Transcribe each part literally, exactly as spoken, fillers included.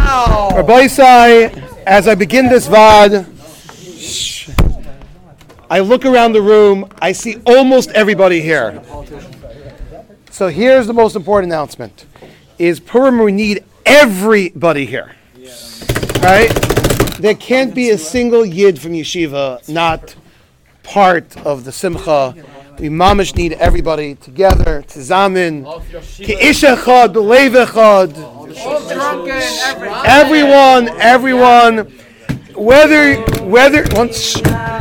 Wow! Rabbi Isai, as I begin this Vod, I look around the room, I see almost everybody here. So here's the most important announcement. Is Purim, we need everybody here. Right? There can't be a single yid from yeshiva not part of the simcha. We mamish need everybody together, tzamen, ke'ish echad, b'lev echad. Everyone, everyone, whether, whether, once.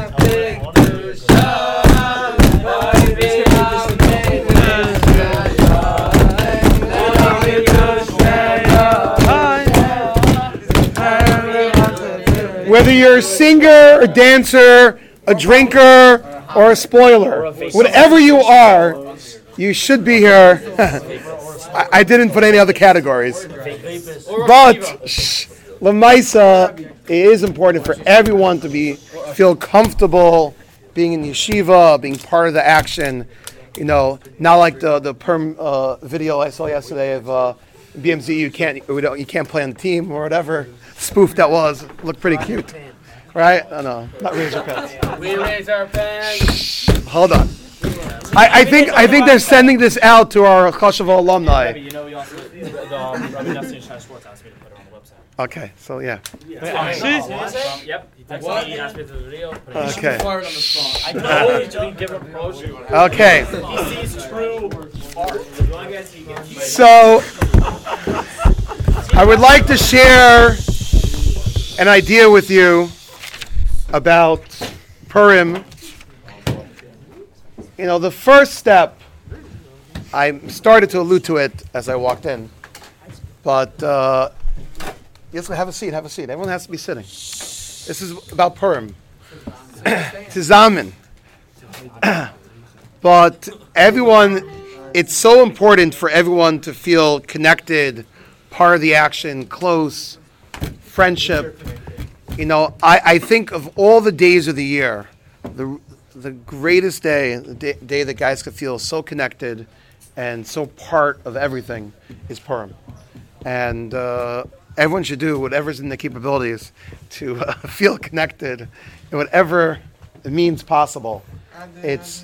Whether you're a singer, a dancer, a drinker, or a spoiler, whatever you are, you should be here. I, I didn't put any other categories. But, shh, Lamaisa, it is important for everyone to be feel comfortable being in yeshiva, being part of the action. You know, not like the the perm uh, video I saw yesterday of uh, B M Z. You can't we don't you can't play on the team or whatever spoof that was. Looked pretty cute, right? Oh, no, not Razor Pants. We raise our pants. Hold on. I, I think I think they're sending this out to our Chashava alumni. Yeah, but you know, we also the um, Rabbi Dustin Shai Schwartz asked me to put it on the website. Okay, so yeah. Wait, honestly? Yep. He texted me, asked me to the video. Put it on. Okay. Fired on the spot. I know he's doing give a promotion. Okay. He sees true art. So I would like to share an idea with you about Purim. You know, the first step, I started to allude to it as I walked in, but uh, yes, have a seat, have a seat. Everyone has to be sitting. This is about Purim. Tizamin. But everyone, it's so important for everyone to feel connected, part of the action, close, friendship. You know, I, I think of all the days of the year, the the greatest day, the day, day that guys could feel so connected and so part of everything is Purim. And uh, everyone should do whatever's in their capabilities to uh, feel connected in whatever means possible. It's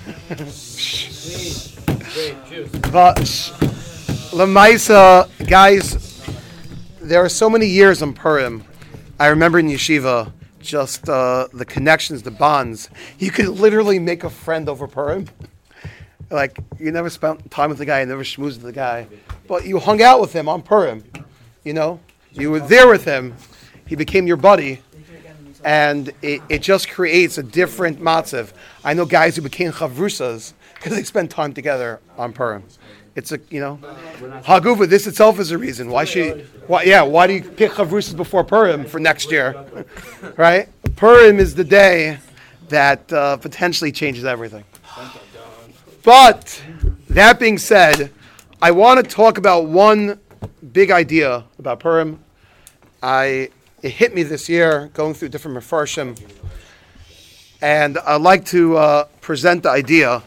but Lamaisa, guys, there are so many years on Purim. I remember in yeshiva, just uh, the connections, the bonds. You could literally make a friend over Purim. Like, you never spent time with the guy, you never schmoozed with the guy, but you hung out with him on Purim. You know, you were there with him. He became your buddy, and it, it just creates a different matzav. I know guys who became chavrusas because they spent time together on Purim. It's a, you know, Haguva, this itself is a reason. Why should, why, yeah, why do you pick Chavrusas before Purim for next year? Right? Purim is the day that uh, potentially changes everything. But, that being said, I want to talk about one big idea about Purim. I, it hit me this year, going through different mefarshim, and I'd like to uh, present the idea.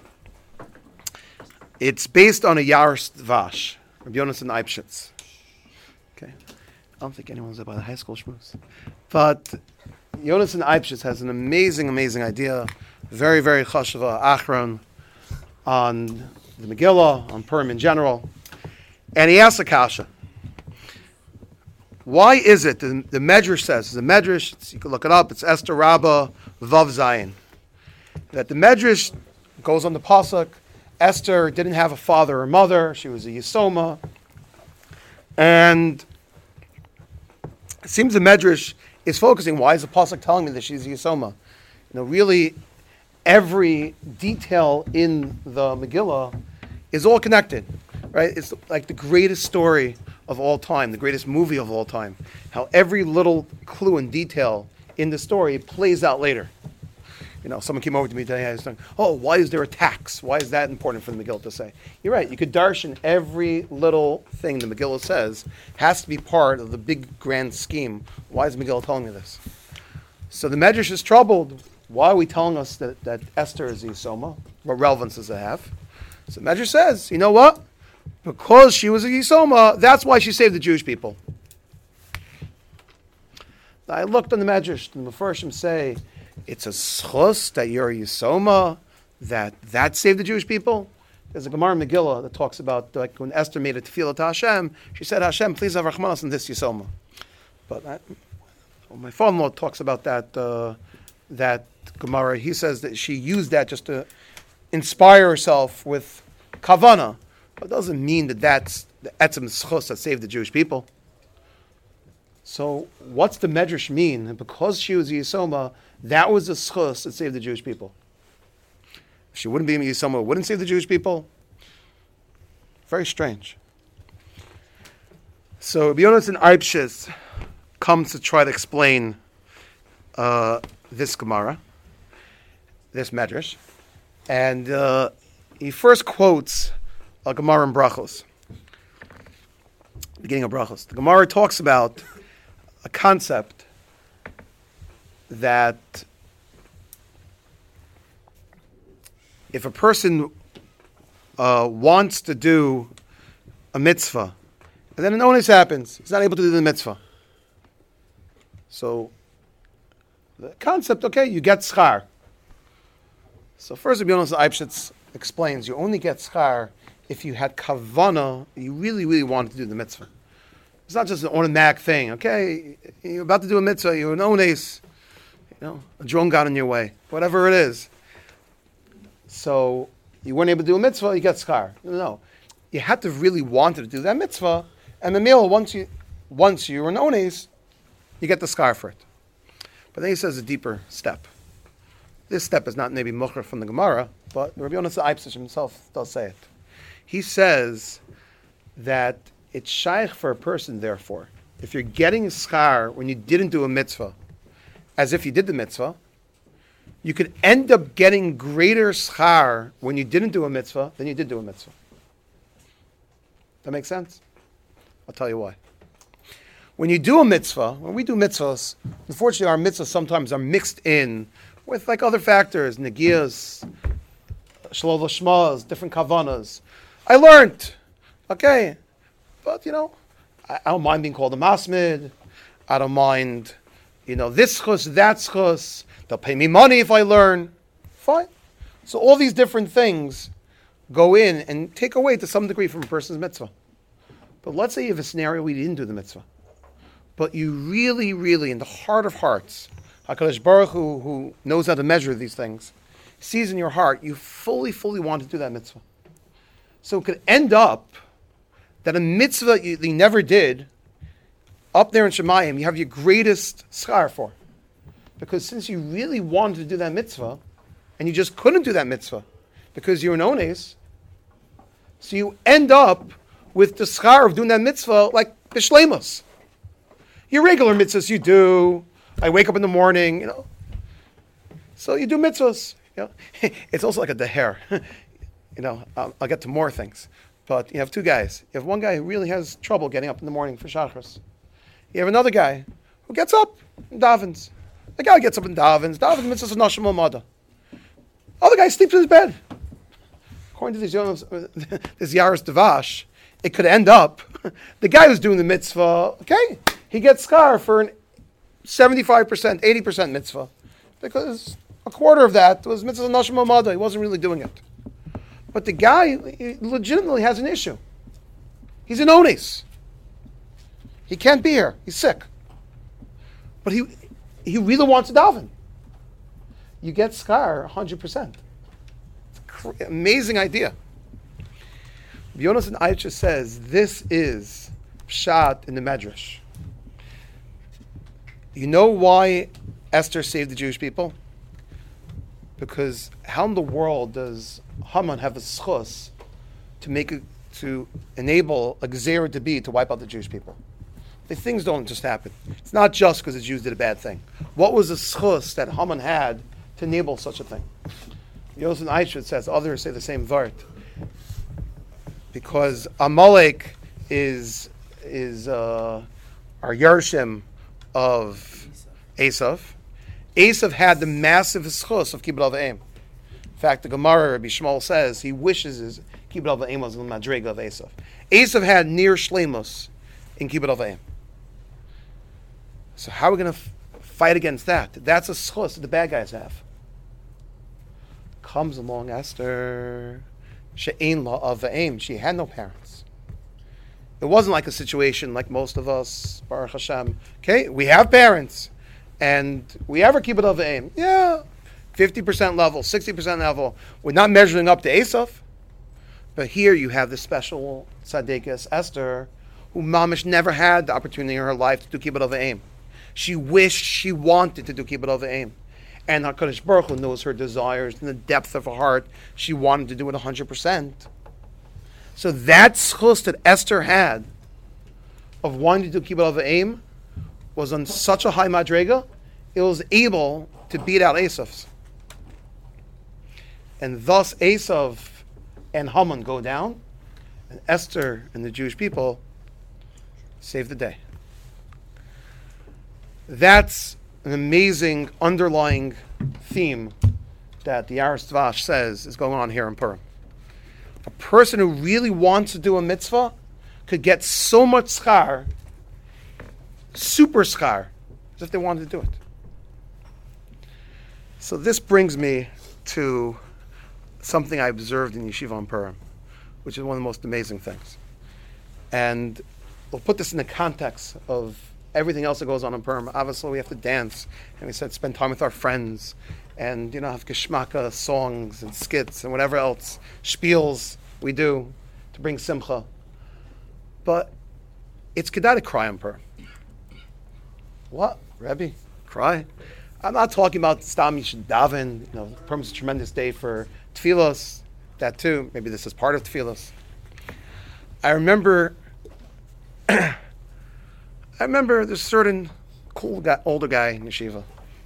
It's based on a Yaris Vash, Rabbi Yonasan Eibschitz. Okay, I don't think anyone's about the high school shmooze, but Yonasan Eibschitz has an amazing, amazing idea, very, very chashava achron on the Megillah, on Purim in general, and he asks a kasha. Why is it the, the Medrash says the Medrash? You can look it up. It's Esther Rabbah Vav Zayin. That the Medrash goes on the pasuk. Esther didn't have a father or mother. She was a Yisoma. And it seems the Medrash is focusing, why is the Pasuk telling me that she's a Yisoma? You know, really, every detail in the Megillah is all connected, right? It's like the greatest story of all time, the greatest movie of all time. How every little clue and detail in the story plays out later. You know, someone came over to me today and I was saying, oh, why is there a tax? Why is that important for the Megillah to say? You're right. You could darshan every little thing the Megillah says has to be part of the big grand scheme. Why is Megillah telling me this? So the Medrash is troubled. Why are we telling us that, that Esther is Yisoma? What relevance does it have? So the Medrash says, you know what? Because she was a Yisoma, that's why she saved the Jewish people. I looked on the Medrash, the Mefarshim say, it's a schus that you're a Yisoma, that that saved the Jewish people. There's a Gemara Megillah that talks about like when Esther made a tefillah to Hashem, she said, Hashem, please have Rachmanas in this Yisoma. But I, well, my father-in-law talks about that uh, that Gemara. He says that she used that just to inspire herself with kavana. But it doesn't mean that that's the etzem schus that saved the Jewish people. So what's the Medrash mean? And because she was a Yisoma, that was the schus that saved the Jewish people. If she wouldn't be a Yisoma, wouldn't save the Jewish people? Very strange. So Rabbi Yonasan Eibshitz comes to try to explain uh, this Gemara, this Medrash, and uh, he first quotes a Gemara in Brachos, beginning of Brachos. The Gemara talks about a concept that if a person uh, wants to do a mitzvah, and then an onus happens, he's not able to do the mitzvah. So, the concept, okay, you get schar. So first, Rabbi Yonasan Eibshitz explains, you only get schar if you had kavana, you really, really wanted to do the mitzvah. It's not just an automatic thing, okay, you're about to do a mitzvah, you're an ones, you know, a drone got in your way, whatever it is. So, you weren't able to do a mitzvah, you get schar. No, no. You had to really want to do that mitzvah, and the meal, once you once you're an ones, you get the schar for it. But then he says a deeper step. This step is not maybe mucher from the Gemara, but Rabbi Yonasan Eibshitz himself does say it. He says that it's shaykh for a person, therefore, if you're getting schar when you didn't do a mitzvah, as if you did the mitzvah, you could end up getting greater schar when you didn't do a mitzvah than you did do a mitzvah. That makes sense? I'll tell you why. When you do a mitzvah, when we do mitzvahs, unfortunately our mitzvahs sometimes are mixed in with like other factors, negiyas, shalol shmas, different kavanas. I learned, okay, but you know, I, I don't mind being called a masmid. I don't mind, you know, this chus, that chus. They'll pay me money if I learn. Fine. So all these different things go in and take away to some degree from a person's mitzvah. But let's say you have a scenario where you didn't do the mitzvah, but you really, really, in the heart of hearts, HaKadosh Baruch Hu, who knows how to measure these things, sees in your heart, you fully, fully want to do that mitzvah. So it could end up that a mitzvah you, you never did, up there in Shemayim, you have your greatest schar for. Because since you really wanted to do that mitzvah, and you just couldn't do that mitzvah, because you're an ones, so you end up with the schar of doing that mitzvah like b'shleimus. Your regular mitzvahs you do, I wake up in the morning, you know. So you do mitzvahs. You know? It's also like a deher. You know, I'll, I'll get to more things. But you have two guys. You have one guy who really has trouble getting up in the morning for Shachris. You have another guy who gets up and davens. The guy gets up and davens. Davens mitzvahs of Nashim Amada. Other guy sleeps in his bed. According to this, this Yaris Devash, it could end up, the guy who's doing the mitzvah, okay, he gets schar for an seventy-five percent, eighty percent mitzvah. Because a quarter of that was mitzvah of Nashim Amada. He wasn't really doing it. But the guy he legitimately has an issue. He's an ones. He can't be here. He's sick. But he he really wants to daven. You get schar one hundred percent. It's an cr- amazing idea. Yonasan Eibshitz says this is pshat in the Medrash. You know why Esther saved the Jewish people? Because how in the world does Haman have a schus to make it, to enable a gzera to be to wipe out the Jewish people? The things don't just happen. It's not just because the Jews did a bad thing. What was the schus that Haman had to enable such a thing? Yonasan Eibshitz says, others say the same vart. Because Amalek is is uh, our Yershim of Esav. Esav had the massive schus of Kibbutz Avayim. In fact, the Gemara, Rabbi Shmuel says, he wishes his Kibbutz Avayim was in the Madrega of Esav. Esav had near Shleimus in Kibbutz Avayim. So how are we going to f- fight against that. That's a schus that the bad guys have. Comes along Esther. She'ein la av v'eim. She had no parents. It wasn't like a situation like most of us, Baruch Hashem. Okay, we have parents, and we ever keep it of v'eim. Yeah, fifty percent level, sixty percent level. We're not measuring up to Esav. But here you have this special tzaddikas, Esther, who mamish never had the opportunity in her life to do kibbut of aim. She wished, she wanted to do kibbut of aim. And HaKadosh Baruch Hu knows her desires in the depth of her heart. She wanted to do it one hundred percent. So that schus that Esther had of wanting to do kibbut of aim was on such a high madrega, it was able to beat out Esav's. And thus Esav and Haman go down, and Esther and the Jewish people save the day. That's an amazing underlying theme that the Aris Dvash says is going on here in Purim. A person who really wants to do a mitzvah could get so much schar, super schar, as if they wanted to do it. So this brings me to something I observed in Yeshiva on Purim, which is one of the most amazing things. And we'll put this in the context of everything else that goes on in Purim. Obviously, we have to dance, and we said spend time with our friends, and you know have geschmacka songs and skits and whatever else spiels we do to bring simcha. But it's kedai to cry on Purim. What, Rebbe? Cry? I'm not talking about stam you should daven. You know, Purim is a tremendous day for tefillos. That too. Maybe this is part of tefillos. I remember. I remember this certain cool guy, older guy in yeshiva.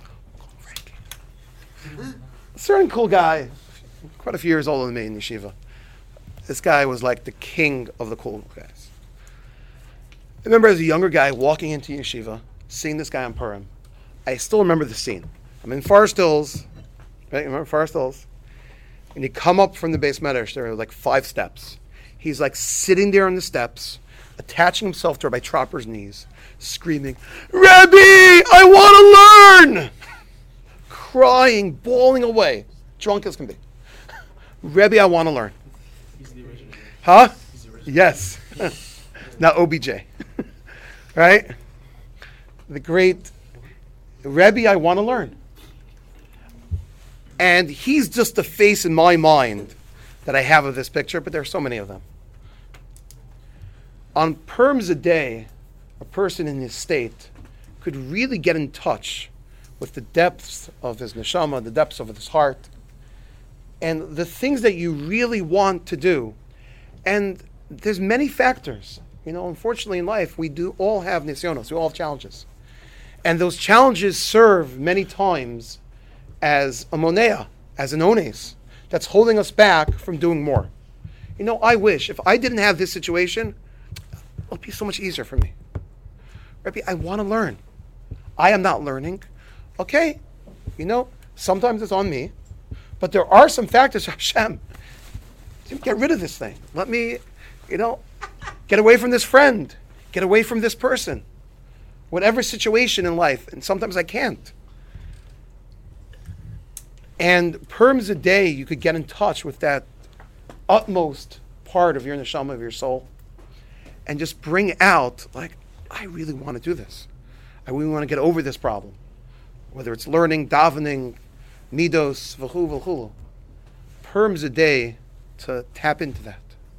A certain cool guy, quite a few years older than me in yeshiva. This guy was like the king of the cool guys. I remember as a younger guy walking into yeshiva, seeing this guy on Purim. I still remember the scene. I'm in Forest Hills, right? Remember Forest Hills? And you come up from the base medrash, there are like five steps. He's like sitting there on the steps, attaching himself to Rabbi Tropper's knees, screaming, Rabbi, I want to learn! Crying, bawling away, drunk as can be. Rebbe, I want to learn. He's the original. Huh? He's the original. Yes. Not O B J. Right? The great Rebbe, I want to learn. And he's just the face in my mind that I have of this picture, but there are so many of them. On Purim Zadeh, a person in his state could really get in touch with the depths of his neshama, the depths of his heart, and the things that you really want to do. And there's many factors. You know, unfortunately in life, we do all have nisyonos, we all have challenges. And those challenges serve many times as a monea, as an ones, that's holding us back from doing more. You know, I wish, if I didn't have this situation, it would be so much easier for me. Rabbi, I want to learn. I am not learning. Okay, you know, sometimes it's on me, but there are some factors, Hashem, get rid of this thing. Let me, you know, get away from this friend. Get away from this person. Whatever situation in life, and sometimes I can't. And Purim Zadeh, you could get in touch with that utmost part of your neshama, of your soul, and just bring out, like, I really want to do this. I really want to get over this problem. Whether it's learning, davening, midos, v'chu, v'chu. Purim Zadeh to tap into that.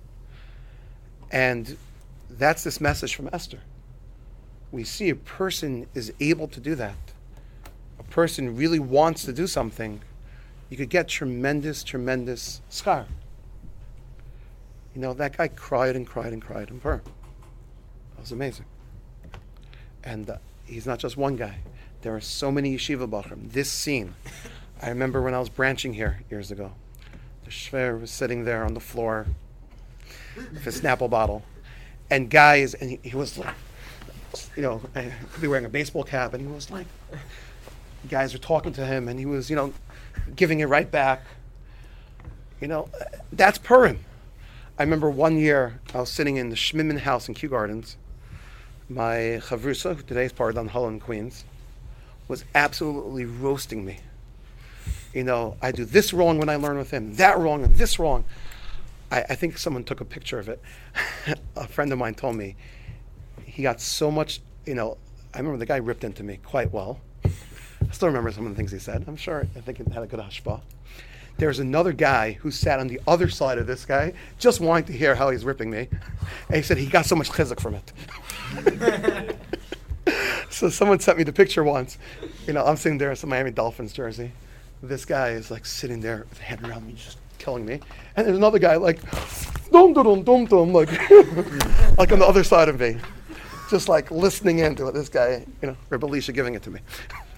And that's this message from Esther. We see a person is able to do that. A person really wants to do something. You could get tremendous, tremendous schar. You know, that guy cried and cried and cried in Purim. That was amazing. And uh, he's not just one guy. There are so many yeshiva bachrim. This scene, I remember when I was branching here years ago. The shver was sitting there on the floor with a Snapple bottle. And guys, and he, he was like, you know, he could be wearing a baseball cap, and he was like, guys were talking to him, and he was, you know, giving it right back. You know, that's Purim. I remember one year I was sitting in the Schmidman house in Kew Gardens. My chavrusa, who today is part of Holland, Queens, was absolutely roasting me. You know, I do this wrong when I learn with him, that wrong and this wrong. I, I think someone took a picture of it. A friend of mine told me he got so much, you know, I remember the guy ripped into me quite well. I still remember some of the things he said. I'm sure, I think it had a good hashpah. There's another guy who sat on the other side of this guy, just wanting to hear how he's ripping me. And he said he got so much chizuk from it. So someone sent me the picture once. You know, I'm sitting there in some Miami Dolphins jersey. This guy is like sitting there with a hand around me, just killing me. And there's another guy like, dum dum dum dum, like, like on the other side of me, just like listening into it. This guy, you know, Rebbe Elisha giving it to me.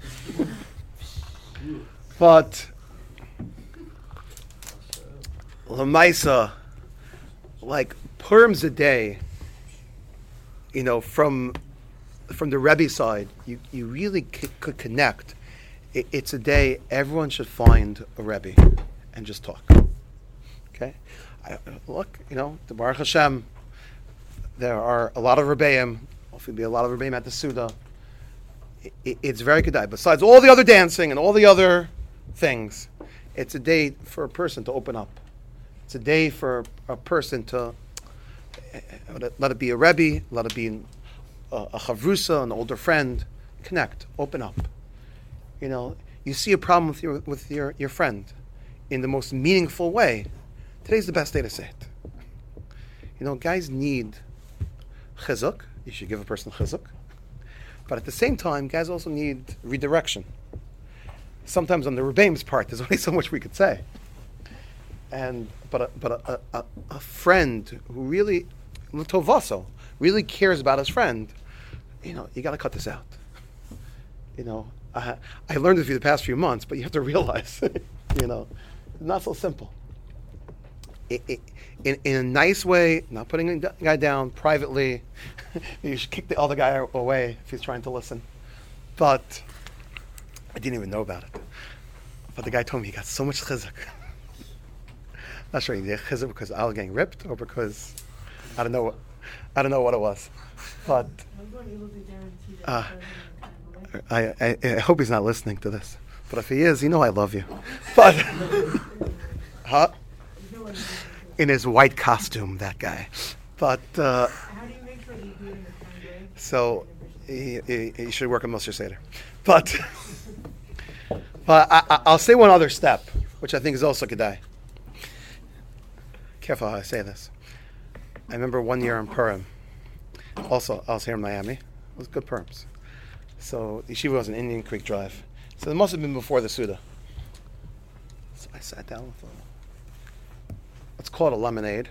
But Lamaisa, like Purim's a day, you know, from from the Rebbe side, you, you really c- could connect. It, it's a day everyone should find a Rebbe and just talk. Okay? I, look, you know, the Baruch Hashem, there are a lot of Rebbeim, hopefully be a lot of Rebbeim at the Suda. It, it, it's very good day. Besides all the other dancing and all the other things, it's a day for a person to open up. It's a day for a person to uh, let it be a Rebbe, let it be a, a chavrusa, an older friend. Connect, open up. You know, you see a problem with your with your, your friend in the most meaningful way. Today's the best day to say it. You know, guys need chizuk. You should give a person chizuk. But at the same time, guys also need redirection. Sometimes on the Rebbeim's part, there's only so much we could say. And but a, but a, a, a friend who really, Tovaso, really cares about his friend, you know, you got to cut this out. You know, I, I learned it through the past few months, but you have to realize, you know, it's not so simple. It, it, in, in a nice way, not putting a guy down privately. You should kick the other guy away if he's trying to listen. But I didn't even know about it. But the guy told me he got so much chizuk. Not sure he did chizuk because I was getting ripped or because I don't know what I don't know what it was. But uh, I, I, I hope he's not listening to this. But if he is, you know I love you. But huh? In his white costume, that guy. But uh, how do you make sure that you do it in a kind way? So he, he, he should work on Moshe Seder. But but I, I, I'll say one other step, which I think is also Kedai. Careful how I say this. I remember one year in Purim. Also, I was here in Miami. It was good Purims. So the yeshiva was in Indian Creek Drive. So it must have been before the Suda. So I sat down with a, let's call it a lemonade.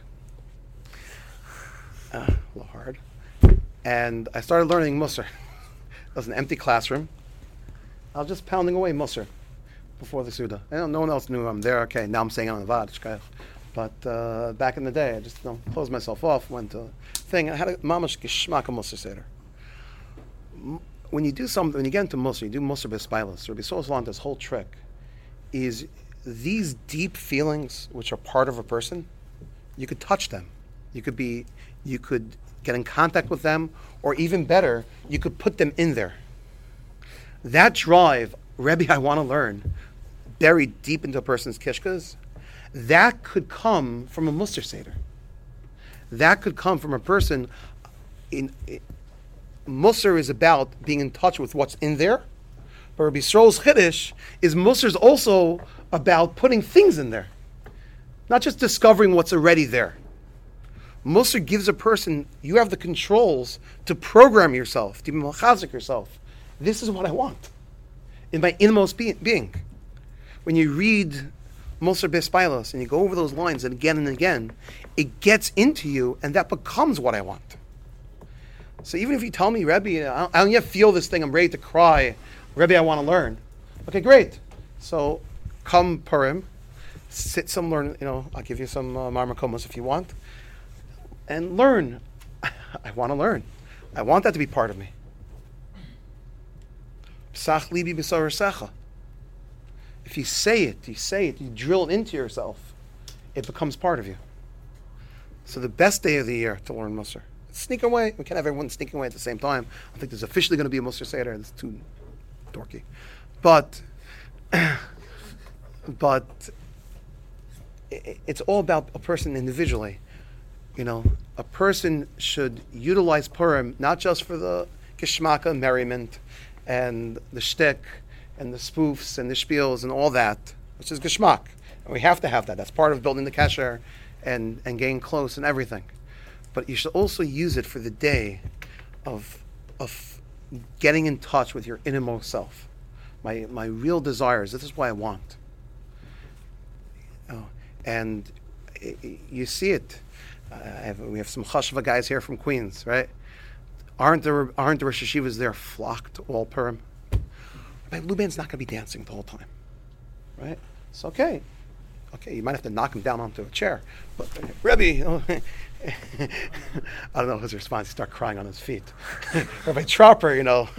Uh, a little hard. And I started learning Musar. It was an empty classroom. I was just pounding away Musar before the Suda. I don't, no one else knew I'm there. Okay, now I'm saying on the Vad. But uh, back in the day, I just you know, closed myself off, went to a thing, and I had a mamash geshmak Musar Seder. When you do something, when you get into Musar, you do Musar b'spailas. Rabbi Yisrael this whole trick is these deep feelings, which are part of a person, you could touch them. You could be, you could get in contact with them, or even better, you could put them in there. That drive, Rebbe, I want to learn, buried deep into a person's kishkas, that could come from a Musar Seder. That could come from a person. In, in Musar is about being in touch with what's in there, but Rabbi Yisrael's Chiddush is Musar is also about putting things in there, not just discovering what's already there. Musar gives a person, you have the controls to program yourself, to mechazik yourself. This is what I want in my inmost be- being. When you read Musar b'spailos and you go over those lines and again and again, it gets into you and that becomes what I want. So even if you tell me, Rebbe, I don't, I don't yet feel this thing, I'm ready to cry, Rebbe, I want to learn. Okay, great. So come Purim, sit some learn, you know, I'll give you some uh, marmakomos if you want, and learn. I want to learn. I want that to be part of me. Psach libi b'sar secha. If you say it, you say it, you drill it into yourself, it becomes part of you. So the best day of the year to learn Musar. Sneak away. We can't have everyone sneaking away at the same time. I think there's officially going to be a Musar Seder. It's too dorky. But, but i- it's all about a person individually. You know, a person should utilize Purim not just for the geschmacka merriment and the shtick and the spoofs and the spiels and all that, which is geschmack. And we have to have that. That's part of building the kasher and, and getting close and everything. But you should also use it for the day of of getting in touch with your innermost self. My my real desires. This is what I want. Oh, and i i you see it. I have, we have some chashva guys here from Queens, right? Aren't there aren't the Rosh Hashivas there flocked all Purim? But Luban's not going to be dancing the whole time, right? It's okay. Okay, you might have to knock him down onto a chair. But Rebbe, oh, I don't know his response. He started crying on his feet. Rabbi Tropper, you know,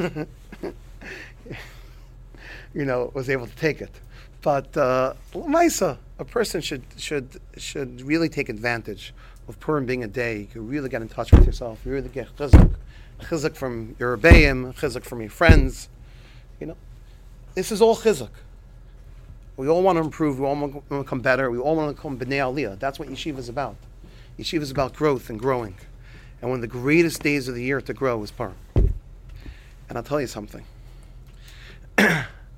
you know, was able to take it. But uh, Maisa, a person should should should really take advantage of Purim being a day. You can really get in touch with yourself. You really get chizuk, chizuk from your rebbeim, chizuk from your friends. You know, this is all chizuk. We all want to improve. We all want to become better. We all want to become b'nei aliyah. That's what yeshiva is about. Yeshiva is about growth and growing. And one of the greatest days of the year to grow is Purim. And I'll tell you something. You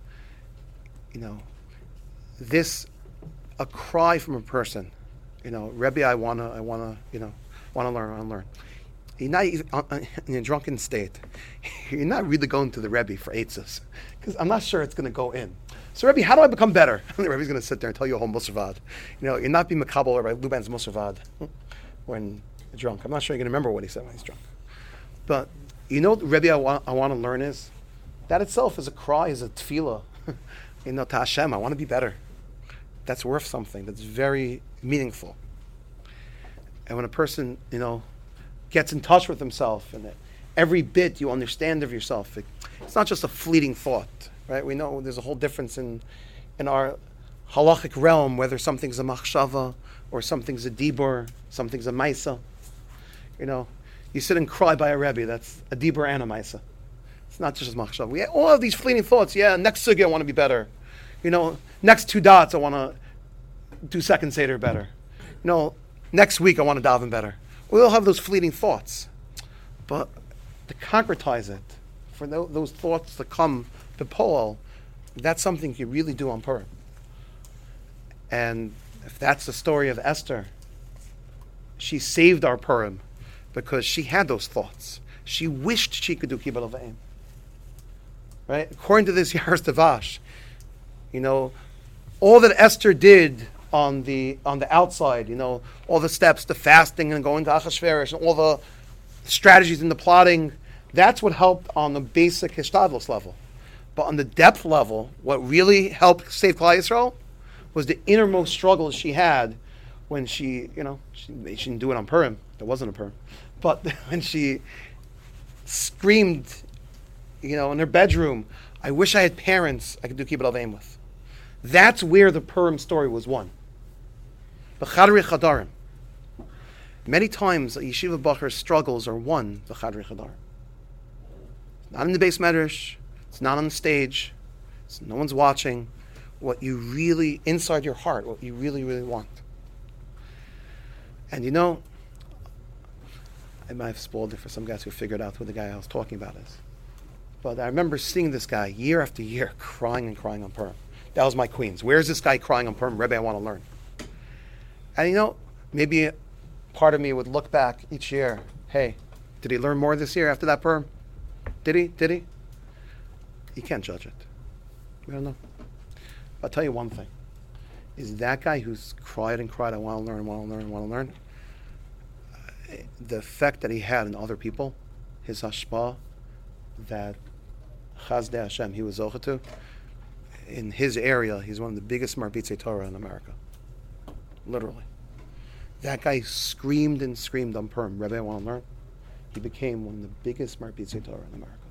know, this, a cry from a person, you know, Rebbe, I wanna, I wanna, you know, wanna learn, I wanna learn. You're not even, uh, in a drunken state. You're not really going to the Rebbe for eitzes, because I'm not sure it's going to go in. So Rebbe, how do I become better? And the Rebbe's going to sit there and tell you a whole musavad. You know, you're not being makabel or by Luban's musavad when you're drunk. I'm not sure you're going to remember what he said when he's drunk. But you know what Rebbe I want, I want to learn is, that itself is a cry, is a tefillah. You know, to Hashem, I want to be better. That's worth something. That's very meaningful. And when a person, you know, gets in touch with himself and every bit you understand of yourself, it, it's not just a fleeting thought, right? We know there's a whole difference in in our halachic realm, whether something's a machshava or something's a dibur, something's a maisa. You know, you sit and cry by a Rebbe, that's a dibur and a maisa. It's not just a machshava. We have all of these fleeting thoughts. Yeah, next sugi I want to be better. You know, next two dots I want to do second seder better. You know, next week I want to daven better. We all have those fleeting thoughts. But to concretize it, for th- those thoughts to come to Poel, that's something you really do on Purim. And if that's the story of Esther, she saved our Purim because she had those thoughts. She wished she could do Kibbutz Avayim. Right? According to this Yaharas Tavash, you know, all that Esther did on the on the outside, you know, all the steps, the fasting and going to Achashverosh and all the strategies and the plotting, that's what helped on the basic Hishtadlos level. But on the depth level, what really helped save Klal Yisrael was the innermost struggles she had when she, you know, she, she didn't do it on Purim. There wasn't a Purim. But when she screamed, you know, in her bedroom, I wish I had parents I could do Kibbutz Avayim with. That's where the Purim story was won. The Chadrei Chadarim. Many times a yeshiva bacher's struggles are won the Chadrei Chadarim. Not in the base medrash, it's not on the stage, it's, no one's watching. What you really, inside your heart, what you really, really want. And you know, I might have spoiled it for some guys who figured out who the guy I was talking about is. But I remember seeing this guy year after year crying and crying on Purim. That was my Queens. Where's this guy crying on Purim? Rebbe, I want to learn. And you know, maybe part of me would look back each year. Hey, did he learn more this year after that Purim? Did he? Did he? You can't judge it. We don't know. I'll tell you one thing. Is that guy who's cried and cried, I want to learn, want to learn, want to learn, uh, the effect that he had on other people, his hashpah, that Chazdei Hashem, he was zocheh to, in his area, he's one of the biggest marbitzei Torah in America. Literally. That guy screamed and screamed on Purim, Rebbe, I want to learn. He became one of the biggest marbitzei Torah in America.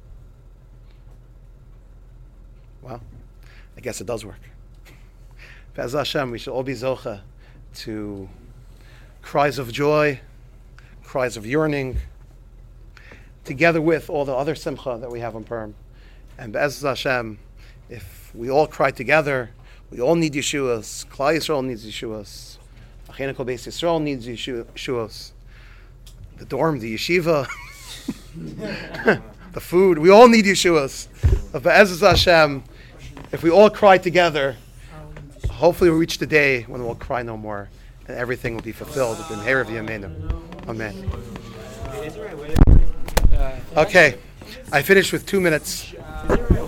Well, I guess it does work. Be'ez Hashem, we should all be zocheh to cries of joy, cries of yearning, together with all the other simcha that we have on Purim. And Be'ez Hashem, if we all cry together, we all need Yeshuas. Klal Yisrael needs Yeshuas. Achenu Kol Beis Yisrael needs Yeshu- Yeshuas. The dorm, the yeshiva, the food, we all need Yeshuas. But Be'ez Hashem, if we all cry together, hopefully we'll reach the day when we'll cry no more and everything will be fulfilled. Amen. Okay, I finished with two minutes.